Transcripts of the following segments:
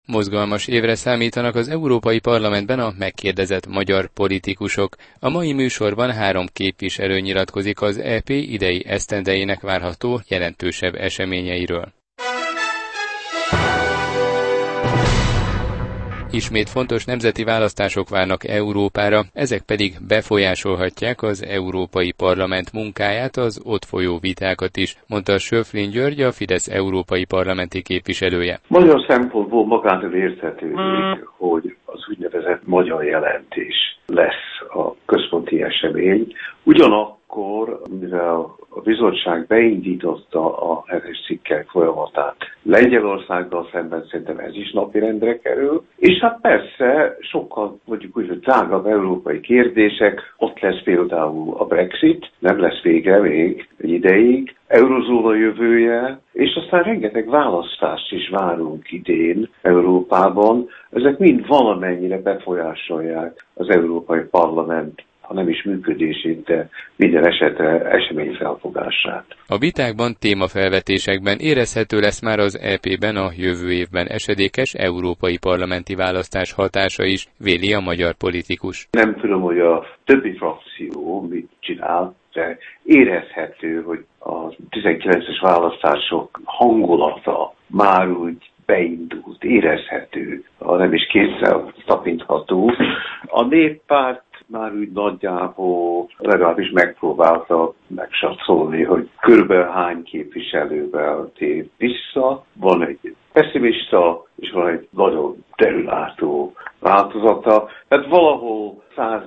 Mozgalmas évre számítanak az Európai Parlamentben a megkérdezett magyar politikusok. A mai műsorban 3 képviselő nyilatkozik az EP idei esztendejének várható jelentősebb eseményeiről. Ismét fontos nemzeti választások várnak Európára, ezek pedig befolyásolhatják az Európai Parlament munkáját, az ott folyó vitákat is, mondta Schöpflin György, a Fidesz európai parlamenti képviselője. Magyar szempontból magától érthetődik, hogy az úgynevezett magyar jelentés lesz a központi esemény. Ugyanakkor, mivel a bizottság beindította a 7-es cikkek folyamatát Lengyelországgal szemben, szerintem ez is napirendre kerül. És hát persze sokkal, mondjuk úgy, hogy tágabb európai kérdések, ott lesz például a Brexit, nem lesz vége még egy ideig, eurozóna jövője, és aztán rengeteg választást is várunk idén Európában. Ezek mind valamennyire befolyásolják az Európai Parlament, ha nem is működését, de minden esetre esemény felfogását. A vitákban, témafelvetésekben érezhető lesz már az EP-ben a jövő évben esedékes európai parlamenti választás hatása is, véli a magyar politikus. Nem tudom, hogy a többi frakció mit csinál, de érezhető, hogy a 19-es választások hangulata már úgy beindult, érezhető, ha nem is kézzel tapintható. A Néppárt már úgy nagyjából legalábbis megpróbálta megsatszolni, hogy körülbelül hány képviselővel tér vissza. Van egy pessimista, és van egy nagyon derülátó változata. Tehát valahol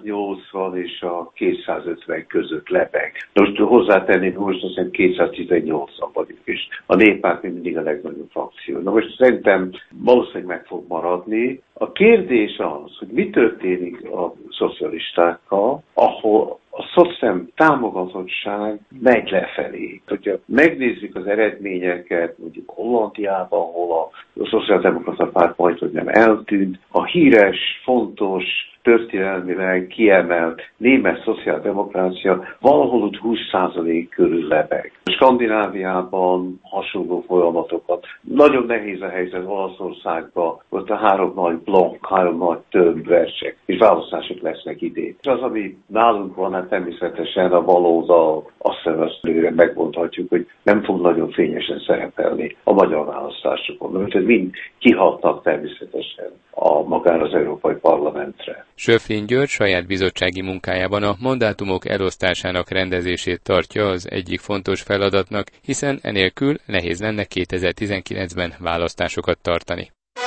180 és a 250 között lebeg. Most hozzátenném, most azt hiszem 218-an vagyunk, és a Néppárt még mindig a legnagyobb frakció. Na most szerintem valószínűleg meg fog maradni. A kérdés az, hogy mi történik a szocialistákkal, ahol a szociális támogatottság megy lefelé. Hogyha megnézzük az eredményeket, mondjuk Hollandiában, ahol a szociáldemokrata párt majdhogy nem eltűnt, a híres, fontos, történelmileg kiemelt német szociáldemokrácia valahol ott 20% körül lebeg. Skandináviában hasonló folyamatokat. Nagyon nehéz a helyzet Olaszországban, ott a 3 nagy blokk, 3 nagy tömbversek, és választások lesznek idén. És az, ami nálunk van, hát természetesen a baloldal, azt megmondhatjuk, hogy nem fog nagyon fényesen szerepelni a magyar választásokon. Mert ez mind kihatnak természetesen magára az Európai Parlamentre. Schöpflin György saját bizottsági munkájában a mandátumok elosztásának rendezését tartja az egyik fontos feladatnak, hiszen enélkül nehéz lenne 2019-ben választásokat tartani.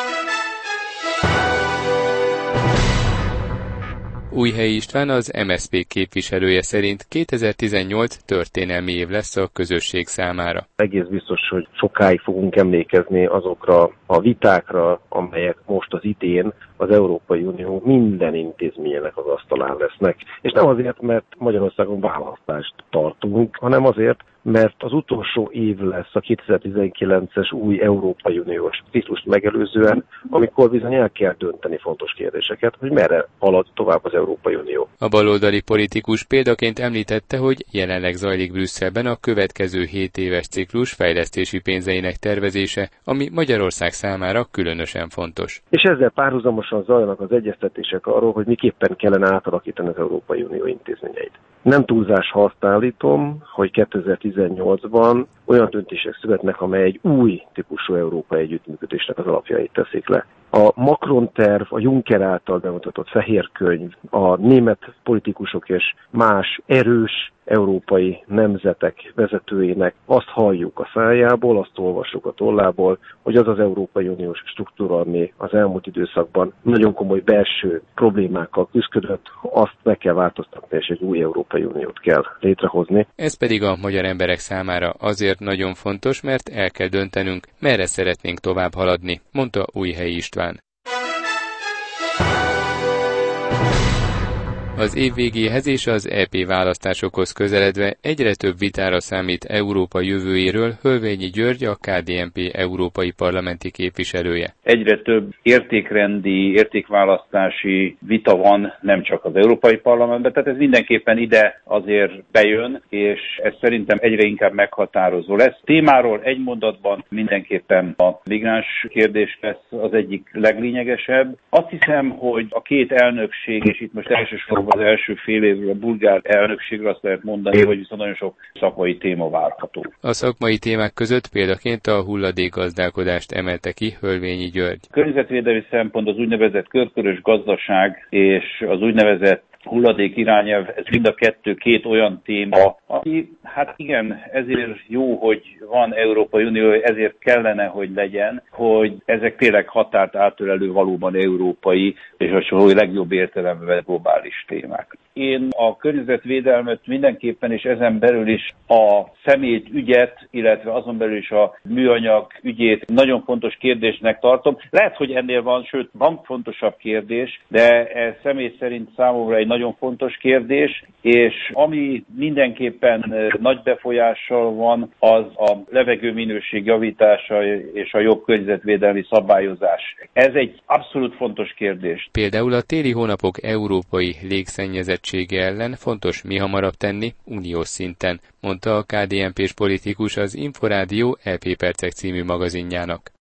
Újhelyi István, az MSZP képviselője szerint 2018 történelmi év lesz a közösség számára. Egész biztos, hogy sokáig fogunk emlékezni azokra a vitákra, amelyek most az idén az Európai Unió minden intézményének az asztalán lesznek. És nem azért, mert Magyarországon választást tartunk, hanem azért, mert az utolsó év lesz a 2019-es új Európai Uniós ciklust megelőzően, amikor bizony el kell dönteni fontos kérdéseket, hogy merre halad tovább az Európai Unió. A baloldali politikus példaként említette, hogy jelenleg zajlik Brüsszelben a következő 7 éves ciklus fejlesztési pénzeinek tervezése, ami Magyarország számára különösen fontos. És ezzel párhuzamosan zajlanak az egyeztetések arról, hogy miképpen kellene átalakítani az Európai Unió intézményeit. Nem túlzás, ha azt állítom, hogy 2018-ban olyan döntések születnek, amely egy új típusú európai együttműködésnek az alapjait teszik le. A Macron terv, a Juncker által bemutatott fehér könyv, a német politikusok és más erős európai nemzetek vezetőinek azt halljuk a szájából, azt olvassuk a tollából, hogy az az Európai Uniós struktúra, ami az elmúlt időszakban nagyon komoly belső problémákkal küzdött, azt meg kell változtatni, és egy új Európai Uniót kell létrehozni. Ez pedig a magyar emberek számára azért nagyon fontos, mert el kell döntenünk, merre szeretnénk tovább haladni, mondta Újhelyi István. Az év végéhez és az EP választásokhoz közeledve egyre több vitára számít Európa jövőjéről Hölvényi György, a KDNP európai parlamenti képviselője. Egyre több értékrendi, értékválasztási vita van nem csak az Európai Parlamentben, tehát ez mindenképpen ide azért bejön, és ez szerintem egyre inkább meghatározó lesz. Témáról egy mondatban mindenképpen a migráns kérdés lesz az egyik leglényegesebb. Azt hiszem, hogy a két elnökség, és itt most elsősorban az első fél évről a bulgár elnökségről azt lehet mondani, hogy viszont nagyon sok szakmai téma várható. A szakmai témák között példaként a hulladékgazdálkodást emelte ki Hölvényi György. Környezetvédelmi szempont az úgynevezett körkörös gazdaság és az úgynevezett hulladék irányelv, ez mind a két olyan téma, ami hát igen, ezért jó, hogy van Európai Unió, ezért kellene, hogy legyen, hogy ezek tényleg határt átölelő valóban európai, és a legjobb értelemben globális témák. Én a környezetvédelmet mindenképpen, és ezen belül is a szemét ügyet, illetve azon belül is a műanyag ügyét nagyon fontos kérdésnek tartom. Lehet, hogy ennél van, sőt, van fontosabb kérdés, de ez személy szerint számomra egy nagyon fontos kérdés, és ami mindenképpen nagy befolyással van, az a levegőminőség javítása és a jobb környezetvédelmi szabályozás. Ez egy abszolút fontos kérdés. Például a téli hónapok európai légszennyezettsége ellen fontos mihamarabb tenni uniós szinten, mondta a KDNP-s politikus az Inforádió EP Percek című magazinjának.